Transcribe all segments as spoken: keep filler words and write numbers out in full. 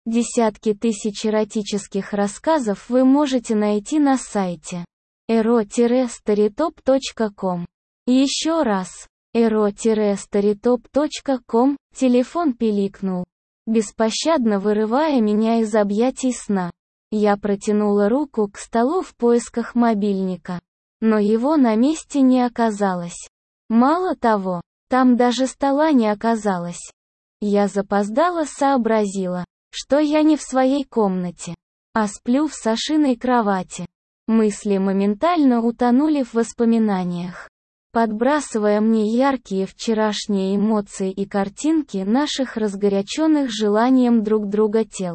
Десятки тысяч эротических рассказов вы можете найти на сайте эро старитоп точка ком. Еще раз. эро старитоп точка ком, телефон пиликнул, беспощадно вырывая меня из объятий сна. Я протянула руку к столу в поисках мобильника. Но его на месте не оказалось. Мало того, там даже стола не оказалось. Я запоздало сообразила, что я не в своей комнате, а сплю в Сашиной кровати. Мысли моментально утонули в воспоминаниях, подбрасывая мне яркие вчерашние эмоции и картинки наших разгоряченных желанием друг друга тел.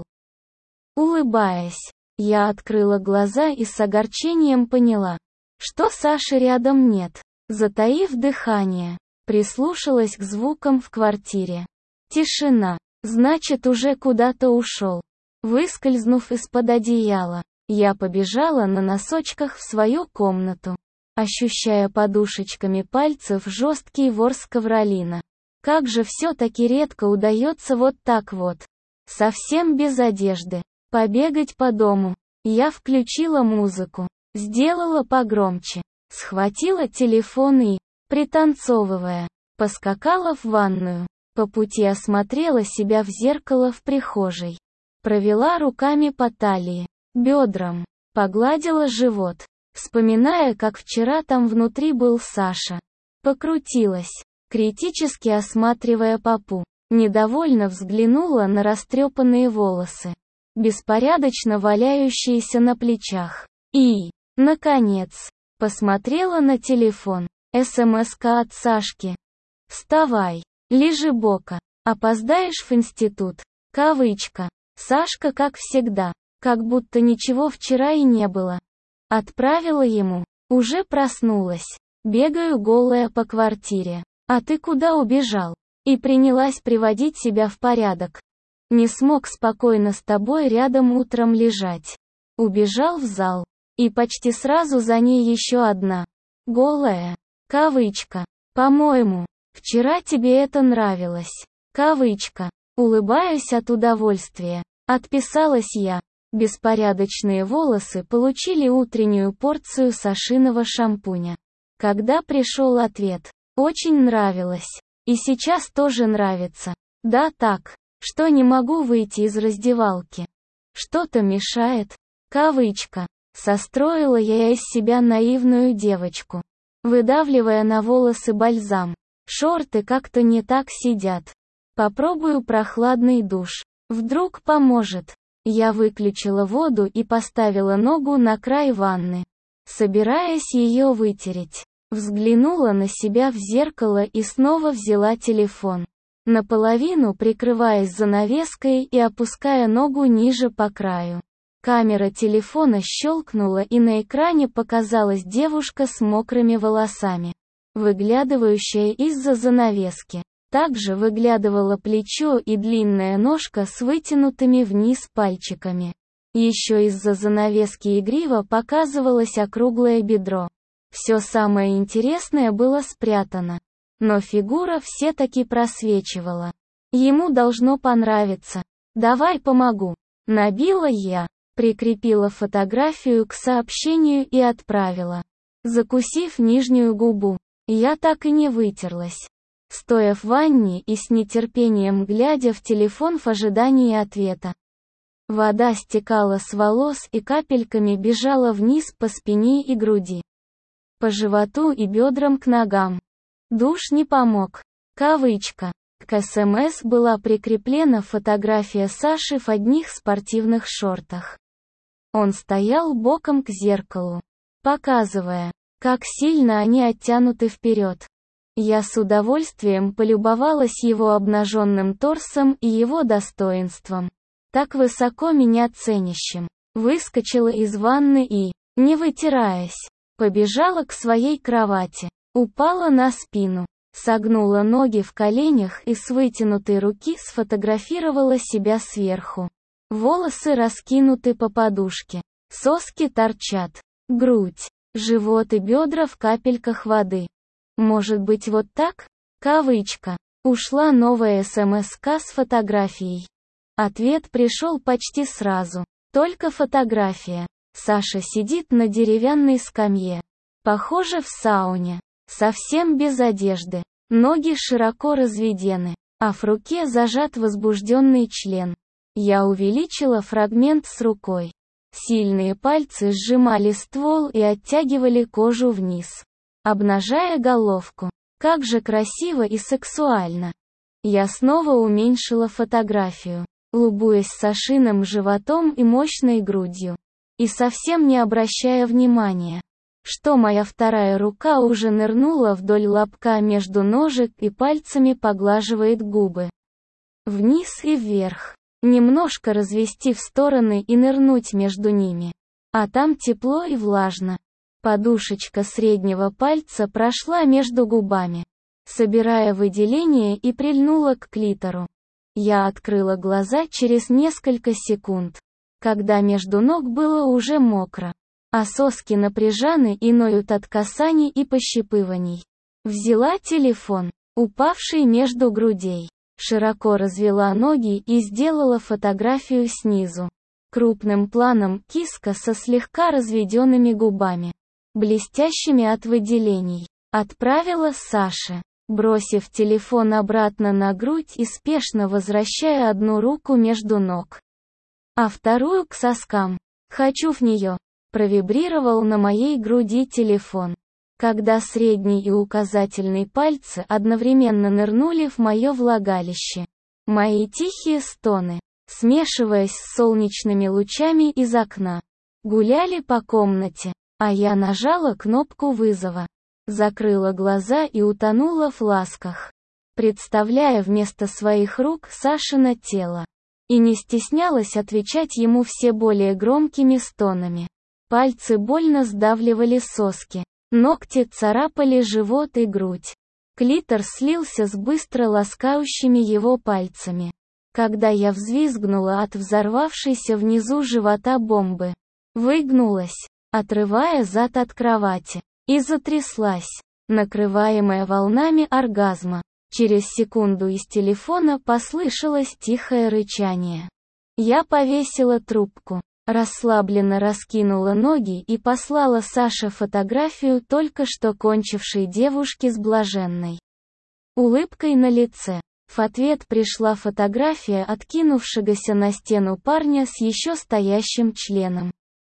Улыбаясь, я открыла глаза и с огорчением поняла, что Саши рядом нет. Затаив дыхание, прислушалась к звукам в квартире. Тишина. Значит, уже куда-то ушел. Выскользнув из-под одеяла, я побежала на носочках в свою комнату, ощущая подушечками пальцев жесткий ворс ковролина. Как же все-таки редко удается вот так вот, совсем без одежды, побегать по дому. Я включила музыку, сделала погромче, схватила телефон и, пританцовывая, поскакала в ванную. По пути осмотрела себя в зеркало в прихожей. Провела руками по талии, бедрам, погладила живот, вспоминая, как вчера там внутри был Саша. Покрутилась, критически осматривая попу. Недовольно взглянула на растрепанные волосы, беспорядочно валяющиеся на плечах. И, наконец, посмотрела на телефон. СМС-ка от Сашки. «Вставай. Лежи бока. Опоздаешь в институт». Кавычка. Сашка, как всегда, как будто ничего вчера и не было. Отправила ему. Уже проснулась. Бегаю голая по квартире. А ты куда убежал? И принялась приводить себя в порядок. Не смог спокойно с тобой рядом утром лежать. Убежал в зал. И почти сразу за ней еще одна. Голая. Кавычка. По-моему, вчера тебе это нравилось. Кавычка. Улыбаюсь от удовольствия. Отписалась я. Беспорядочные волосы получили утреннюю порцию Сашиного шампуня. Когда пришел ответ. Очень нравилось. И сейчас тоже нравится. Да так, что не могу выйти из раздевалки. Что-то мешает. Кавычка. Состроила я из себя наивную девочку, выдавливая на волосы бальзам. Шорты как-то не так сидят. Попробую прохладный душ. Вдруг поможет. Я выключила воду и поставила ногу на край ванны, собираясь ее вытереть. Взглянула на себя в зеркало и снова взяла телефон, наполовину прикрываясь занавеской и опуская ногу ниже по краю. Камера телефона щелкнула, и на экране показалась девушка с мокрыми волосами, выглядывающая из-за занавески. Также выглядывало плечо и длинная ножка с вытянутыми вниз пальчиками. Еще из-за занавески игриво показывалось округлое бедро. Все самое интересное было спрятано. Но фигура все-таки просвечивала. Ему должно понравиться. «Давай помогу». Набила я. Прикрепила фотографию к сообщению и отправила, закусив нижнюю губу. Я так и не вытерлась, стоя в ванне и с нетерпением глядя в телефон в ожидании ответа. Вода стекала с волос и капельками бежала вниз по спине и груди, по животу и бедрам к ногам. Душ не помог. Кавычка. К СМС была прикреплена фотография Саши в одних спортивных шортах. Он стоял боком к зеркалу, показывая, как сильно они оттянуты вперед. Я с удовольствием полюбовалась его обнаженным торсом и его достоинством, так высоко меня ценящим. Выскочила из ванны и, не вытираясь, побежала к своей кровати. Упала на спину, согнула ноги в коленях и с вытянутой руки сфотографировала себя сверху. Волосы раскинуты по подушке, соски торчат, грудь, живот и бедра в капельках воды. Может быть вот так? Кавычка. Ушла новая СМС-ка с фотографией. Ответ пришел почти сразу. Только фотография. Саша сидит на деревянной скамье. Похоже, в сауне. Совсем без одежды. Ноги широко разведены, а в руке зажат возбужденный член. Я увеличила фрагмент с рукой. Сильные пальцы сжимали ствол и оттягивали кожу вниз, обнажая головку. Как же красиво и сексуально. Я снова уменьшила фотографию, любуясь Сашиным животом и мощной грудью. И совсем не обращая внимания, что моя вторая рука уже нырнула вдоль лобка между ножек и пальцами поглаживает губы. Вниз и вверх. Немножко развести в стороны и нырнуть между ними. А там тепло и влажно. Подушечка среднего пальца прошла между губами, собирая выделение, и прильнула к клитору. Я открыла глаза через несколько секунд, когда между ног было уже мокро, а соски напряжены и ноют от касаний и пощипываний. Взяла телефон, упавший между грудей, широко развела ноги и сделала фотографию снизу. Крупным планом киска со слегка разведенными губами, блестящими от выделений. Отправила Саше, бросив телефон обратно на грудь и спешно возвращая одну руку между ног, а вторую к соскам. «Хочу в нее», — провибрировал на моей груди телефон, когда средний и указательный пальцы одновременно нырнули в мое влагалище. Мои тихие стоны, смешиваясь с солнечными лучами из окна, гуляли по комнате, а я нажала кнопку вызова, закрыла глаза и утонула в ласках, представляя вместо своих рук Сашино тело. И не стеснялась отвечать ему все более громкими стонами. Пальцы больно сдавливали соски. Ногти царапали живот и грудь. Клитор слился с быстро ласкающими его пальцами, когда я взвизгнула от взорвавшейся внизу живота бомбы. Выгнулась, отрывая зад от кровати, и затряслась, накрываемая волнами оргазма. Через секунду из телефона послышалось тихое рычание. Я повесила трубку, расслабленно раскинула ноги и послала Саше фотографию только что кончившей девушки с блаженной улыбкой на лице. В ответ пришла фотография откинувшегося на стену парня с еще стоящим членом,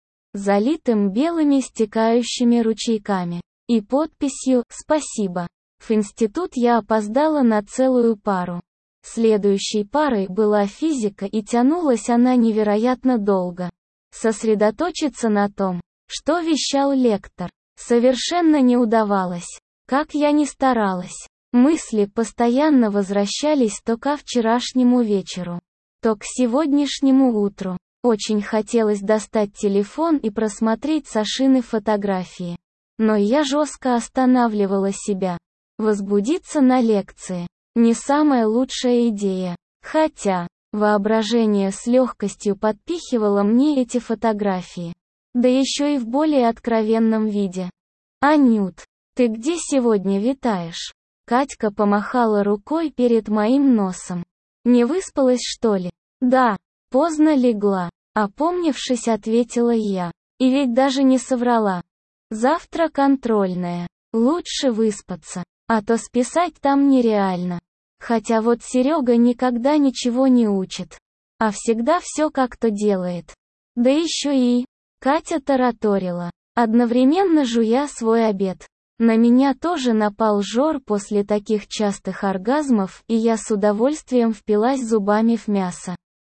залитым белыми стекающими ручейками, и подписью «Спасибо». В институт я опоздала на целую пару. Следующей парой была физика, и тянулась она невероятно долго. Сосредоточиться на том, что вещал лектор, совершенно не удавалось. Как я ни старалась, мысли постоянно возвращались то ко вчерашнему вечеру, то к сегодняшнему утру. Очень хотелось достать телефон и просмотреть Сашины фотографии. Но я жестко останавливала себя. Возбудиться на лекции – не самая лучшая идея. Хотя, воображение с легкостью подпихивало мне эти фотографии. Да еще и в более откровенном виде. «Анют, ты где сегодня витаешь?» Катька помахала рукой перед моим носом. «Не выспалась, что ли?» «Да, поздно легла», — опомнившись, ответила я. И ведь даже не соврала. «Завтра контрольная. Лучше выспаться. А то списать там нереально. Хотя вот Серега никогда ничего не учит, а всегда все как-то делает. Да еще и...» Катя тараторила, одновременно жуя свой обед. На меня тоже напал жор после таких частых оргазмов, и я с удовольствием впилась зубами в мясо,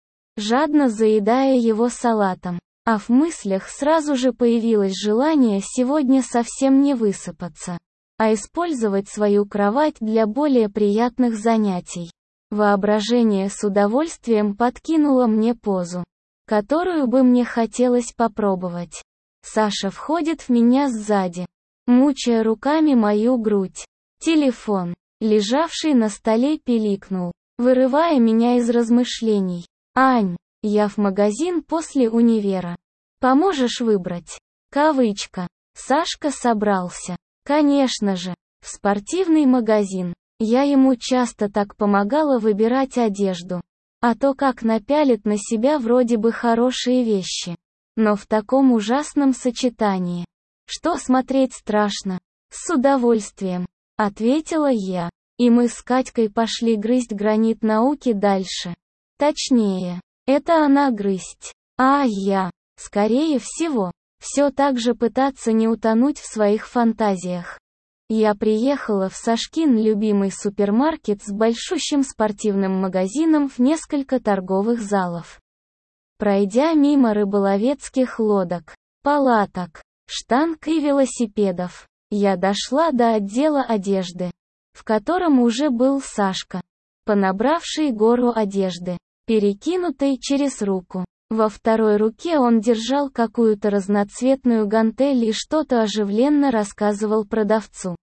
жадно заедая его салатом. А в мыслях сразу же появилось желание сегодня совсем не высыпаться, а использовать свою кровать для более приятных занятий. Воображение с удовольствием подкинуло мне позу, которую бы мне хотелось попробовать. Саша входит в меня сзади, мучая руками мою грудь. Телефон, лежавший на столе, пиликнул, вырывая меня из размышлений. «Ань, я в магазин после универа. Поможешь выбрать?» Кавычка. Сашка собрался. Конечно же, в спортивный магазин. Я ему часто так помогала выбирать одежду. А то как напялит на себя вроде бы хорошие вещи. Но в таком ужасном сочетании. Что смотреть страшно? С удовольствием, ответила я. И мы с Катькой пошли грызть гранит науки дальше. Точнее, это она грызть. А я, скорее всего, все так же пытаться не утонуть в своих фантазиях. Я приехала в Сашкин любимый супермаркет с большущим спортивным магазином в несколько торговых залов. Пройдя мимо рыболовецких лодок, палаток, штанг и велосипедов, я дошла до отдела одежды, в котором уже был Сашка, понабравший гору одежды, перекинутой через руку. Во второй руке он держал какую-то разноцветную гантель и что-то оживленно рассказывал продавцу.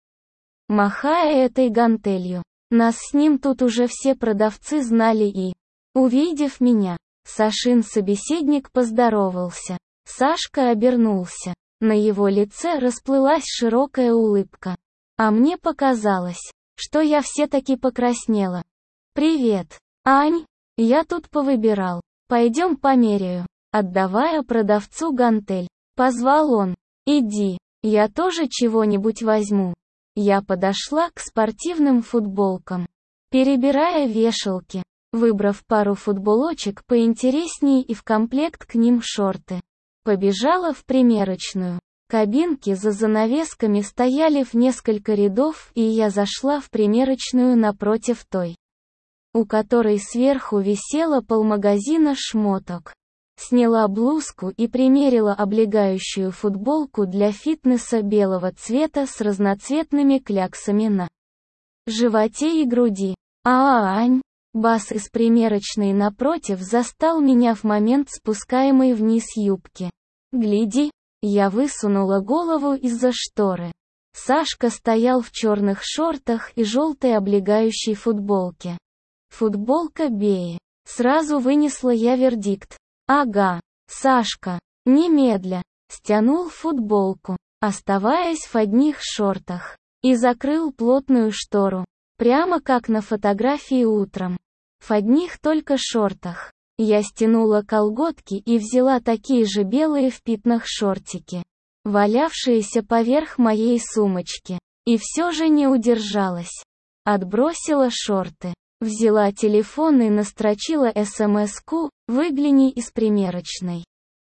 Махая этой гантелью, нас с ним тут уже все продавцы знали и, увидев меня, Сашин собеседник поздоровался. Сашка обернулся. На его лице расплылась широкая улыбка. А мне показалось, что я все-таки покраснела. «Привет, Ань, я тут повыбирал. Пойдем померяю», отдавая продавцу гантель. Позвал он. «Иди, я тоже чего-нибудь возьму». Я подошла к спортивным футболкам, перебирая вешалки, выбрав пару футболочек поинтереснее и в комплект к ним шорты. Побежала в примерочную. Кабинки за занавесками стояли в несколько рядов, и я зашла в примерочную напротив той, у которой сверху висело полмагазина шмоток. Сняла блузку и примерила облегающую футболку для фитнеса белого цвета с разноцветными кляксами на животе и груди. «А, Ань!» Бас из примерочной напротив застал меня в момент спускаемой вниз юбки. «Гляди!» Я высунула голову из-за шторы. Сашка стоял в черных шортах и желтой облегающей футболке. Футболка Беи. Сразу вынесла я вердикт. Ага, Сашка, немедля, стянул футболку, оставаясь в одних шортах, и закрыл плотную штору, прямо как на фотографии утром. В одних только шортах. Я стянула колготки и взяла такие же белые в пятнах шортики, валявшиеся поверх моей сумочки, и все же не удержалась. Отбросила шорты. Взяла телефон и настрочила эс-эм-эску «Выгляни из примерочной».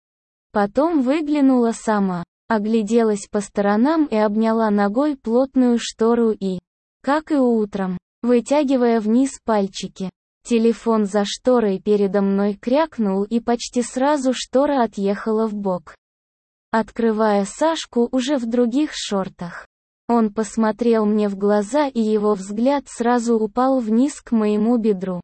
Потом выглянула сама, огляделась по сторонам и обняла ногой плотную штору и, как и утром, вытягивая вниз пальчики, телефон за шторой передо мной крякнул и почти сразу штора отъехала вбок, открывая Сашку уже в других шортах. Он посмотрел мне в глаза, и его взгляд сразу упал вниз к моему бедру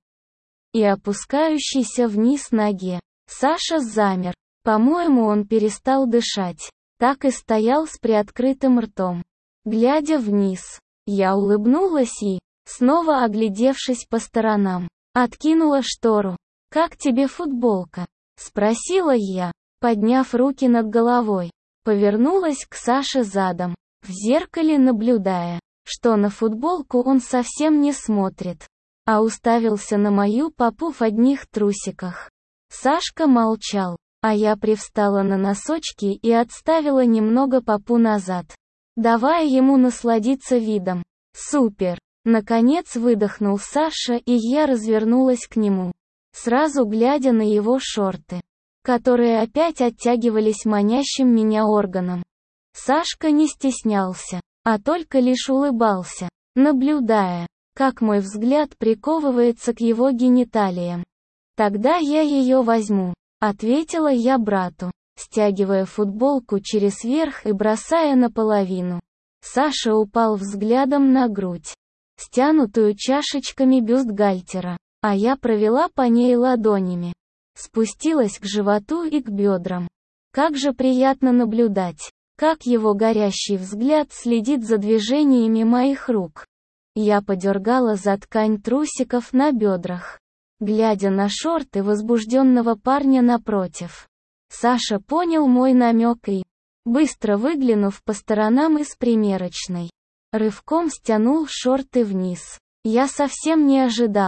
и опускающейся вниз ноге. Саша замер. По-моему, он перестал дышать. Так и стоял с приоткрытым ртом, глядя вниз. Я улыбнулась и, снова оглядевшись по сторонам, откинула штору. «Как тебе футболка?» — спросила я, подняв руки над головой. Повернулась к Саше задом, в зеркале наблюдая, что на футболку он совсем не смотрит, а уставился на мою попу в одних трусиках. Сашка молчал, а я привстала на носочки и отставила немного попу назад, давая ему насладиться видом. «Супер!» Наконец выдохнул Саша, и я развернулась к нему, сразу глядя на его шорты, которые опять оттягивались манящим меня органом. Сашка не стеснялся, а только лишь улыбался, наблюдая, как мой взгляд приковывается к его гениталиям. «Тогда я ее возьму», — ответила я брату, стягивая футболку через верх и бросая наполовину. Саша упал взглядом на грудь, стянутую чашечками бюстгальтера, а я провела по ней ладонями, спустилась к животу и к бедрам. Как же приятно наблюдать, как его горящий взгляд следит за движениями моих рук. Я подергала за ткань трусиков на бедрах, глядя на шорты возбужденного парня напротив. Саша понял мой намек и, быстро выглянув по сторонам из примерочной, рывком стянул шорты вниз. Я совсем не ожидала,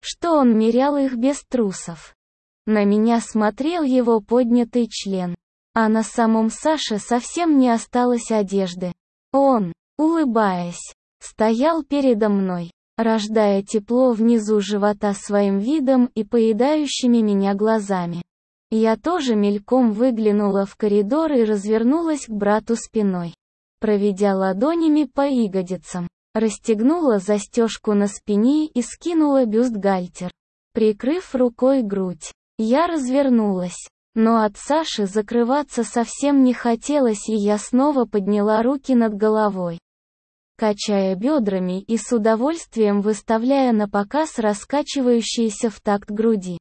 что он мерял их без трусов. На меня смотрел его поднятый член, а на самом Саше совсем не осталось одежды. Он, улыбаясь, стоял передо мной, рождая тепло внизу живота своим видом и поедающими меня глазами. Я тоже мельком выглянула в коридор и развернулась к брату спиной. Проведя ладонями по ягодицам, расстегнула застежку на спине и скинула бюстгальтер. Прикрыв рукой грудь, я развернулась. Но от Саши закрываться совсем не хотелось, и я снова подняла руки над головой, качая бедрами и с удовольствием выставляя на показ раскачивающиеся в такт груди.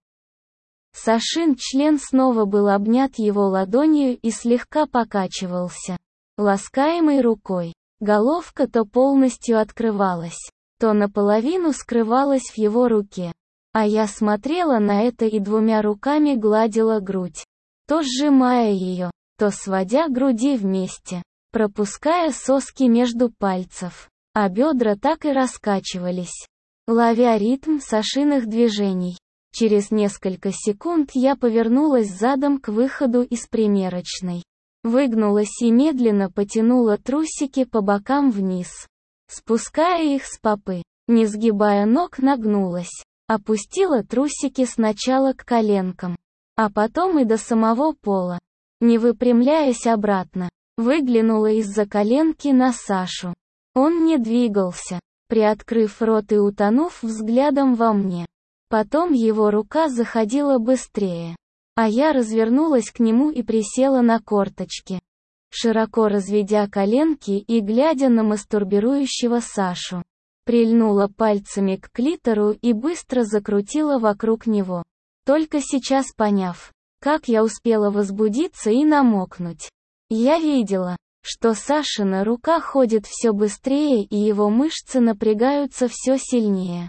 Сашин член снова был обнят его ладонью и слегка покачивался, ласкаемой рукой. Головка то полностью открывалась, то наполовину скрывалась в его руке. А я смотрела на это и двумя руками гладила грудь, то сжимая ее, то сводя груди вместе, пропуская соски между пальцев, а бедра так и раскачивались, ловя ритм Сашиных движений. Через несколько секунд я повернулась задом к выходу из примерочной. Выгнулась и медленно потянула трусики по бокам вниз, спуская их с попы, не сгибая ног, нагнулась. Опустила трусики сначала к коленкам, а потом и до самого пола. Не выпрямляясь обратно, выглянула из-за коленки на Сашу. Он не двигался, приоткрыв рот и утонув взглядом во мне. Потом его рука заходила быстрее, а я развернулась к нему и присела на корточки, широко разведя коленки и глядя на мастурбирующего Сашу. Прильнула пальцами к клитору и быстро закрутила вокруг него. Только сейчас поняв, как я успела возбудиться и намокнуть. Я видела, что Сашина рука ходит все быстрее и его мышцы напрягаются все сильнее.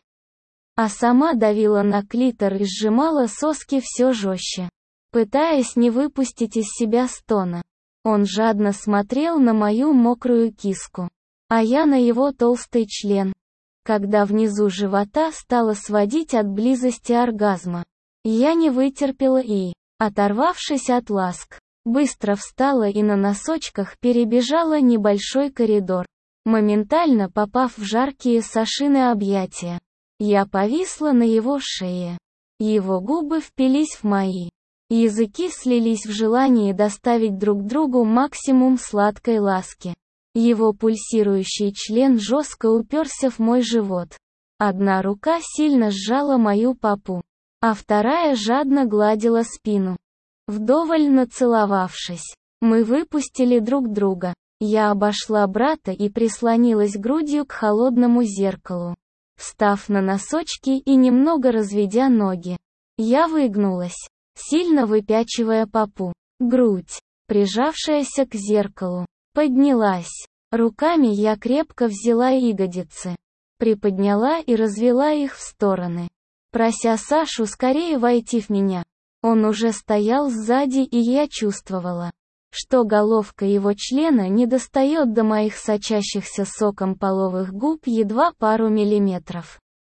А сама давила на клитор и сжимала соски все жестче, пытаясь не выпустить из себя стона. Он жадно смотрел на мою мокрую киску, а я на его толстый член. Когда внизу живота стало сводить от близости оргазма, я не вытерпела и, оторвавшись от ласк, быстро встала и на носочках перебежала небольшой коридор, моментально попав в жаркие Сашины объятия. Я повисла на его шее. Его губы впились в мои. Языки слились в желании доставить друг другу максимум сладкой ласки. Его пульсирующий член жестко уперся в мой живот. Одна рука сильно сжала мою попу, а вторая жадно гладила спину. Вдоволь нацеловавшись, мы выпустили друг друга. Я обошла брата и прислонилась грудью к холодному зеркалу, встав на носочки и немного разведя ноги. Я выгнулась, сильно выпячивая попу. Грудь, прижавшаяся к зеркалу, поднялась. Руками я крепко взяла ягодицы, приподняла и развела их в стороны, прося Сашу скорее войти в меня. Он уже стоял сзади, и я чувствовала, что головка его члена не достает до моих сочащихся соком половых губ едва пару миллиметров.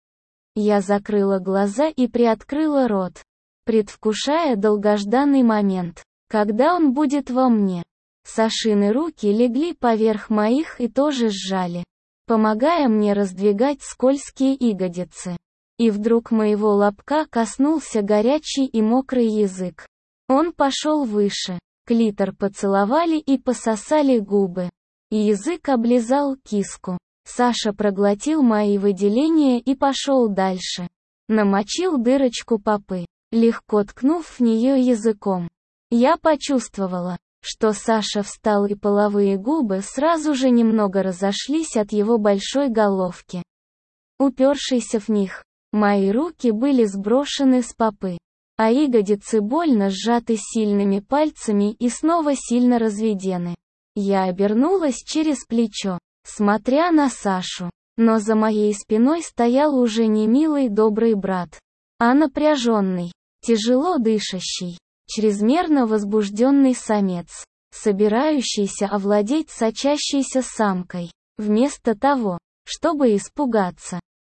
Я закрыла глаза и приоткрыла рот, предвкушая долгожданный момент, когда он будет во мне. Сашины руки легли поверх моих и тоже сжали, помогая мне раздвигать скользкие ягодицы. И вдруг моего лобка коснулся горячий и мокрый язык. Он пошел выше, клитор поцеловали и пососали губы. Язык облизал киску. Саша проглотил мои выделения и пошел дальше. Намочил дырочку попы, легко ткнув в нее языком. Я почувствовала, что Саша встал, и половые губы сразу же немного разошлись от его большой головки. Упершись в них, мои руки были сброшены с попы, а ягодицы больно сжаты сильными пальцами и снова сильно разведены. Я обернулась через плечо, смотря на Сашу, но за моей спиной стоял уже не милый добрый брат, а напряженный, тяжело дышащий, чрезмерно возбужденный самец, собирающийся овладеть сочащейся самкой, вместо того, чтобы испугаться,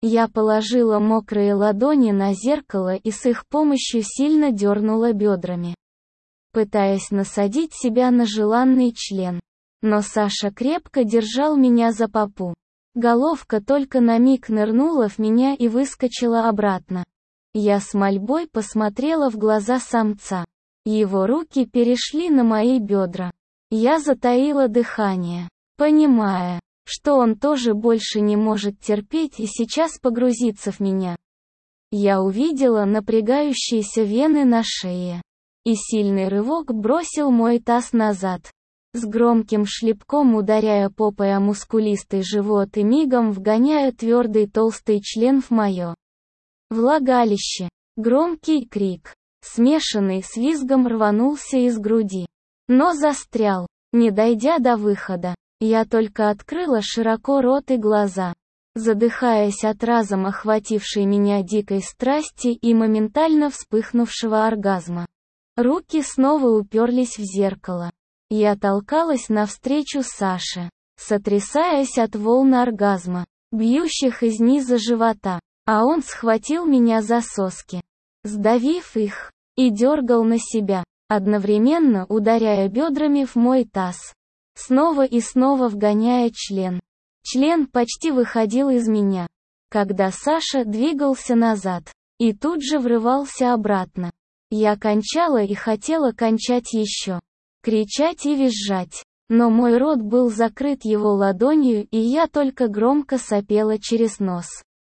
Я положила мокрые ладони на зеркало и с их помощью сильно дернула бедрами, пытаясь насадить себя на желанный член. Но Саша крепко держал меня за попу. Головка только на миг нырнула в меня и выскочила обратно. Я с мольбой посмотрела в глаза самца. Его руки перешли на мои бедра. Я затаила дыхание, понимая, что он тоже больше не может терпеть и сейчас погрузится в меня. Я увидела напрягающиеся вены на шее. И сильный рывок бросил мой таз назад, с громким шлепком ударяя попой о мускулистый живот и мигом вгоняя твердый толстый член в мое влагалище. Громкий крик, смешанный с визгом, рванулся из груди, но застрял, не дойдя до выхода. Я только открыла широко рот и глаза, задыхаясь от разом охватившей меня дикой страсти и моментально вспыхнувшего оргазма. Руки снова уперлись в зеркало. Я толкалась навстречу Саше, сотрясаясь от волн оргазма, бьющих из низа живота, а он схватил меня за соски, сдавив их, и дергал на себя, одновременно ударяя бедрами в мой таз, снова и снова вгоняя член. Член почти выходил из меня, когда Саша двигался назад, и тут же врывался обратно. Я кончала и хотела кончать еще, кричать и визжать, но мой рот был закрыт его ладонью, и я только громко сопела через нос.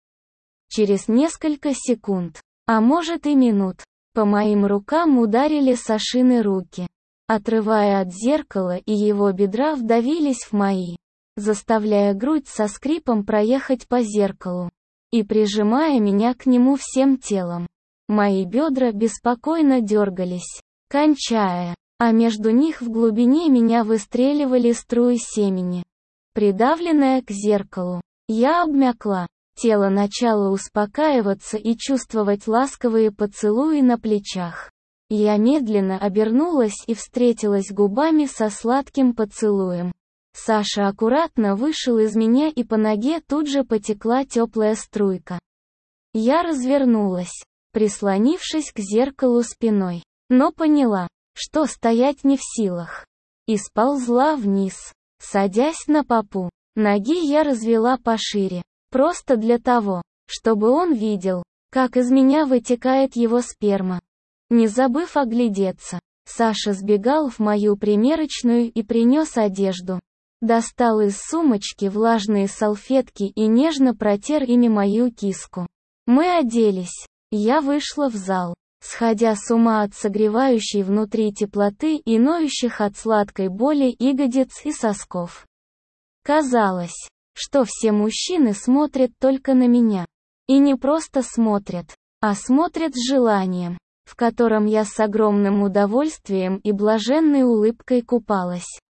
Через несколько секунд, а может и минут, по моим рукам ударили Сашины руки, отрывая от зеркала, и его бедра вдавились в мои, заставляя грудь со скрипом проехать по зеркалу и прижимая меня к нему всем телом. Мои бедра беспокойно дергались, кончая, а между них в глубине меня выстреливали струи семени. Придавленная к зеркалу, я обмякла. Тело начало успокаиваться и чувствовать ласковые поцелуи на плечах. Я медленно обернулась и встретилась губами со сладким поцелуем. Саша аккуратно вышел из меня, и по ноге тут же потекла теплая струйка. Я развернулась, прислонившись к зеркалу спиной, но поняла, что стоять не в силах, и сползла вниз, садясь на попу. Ноги я развела пошире, просто для того, чтобы он видел, как из меня вытекает его сперма. Не забыв оглядеться, Саша сбегал в мою примерочную и принес одежду. Достал из сумочки влажные салфетки и нежно протер ими мою киску. Мы оделись. Я вышла в зал, сходя с ума от согревающей внутри теплоты и ноющих от сладкой боли ягодиц и сосков. Казалось, что все мужчины смотрят только на меня. И не просто смотрят, а смотрят с желанием, в котором я с огромным удовольствием и блаженной улыбкой купалась.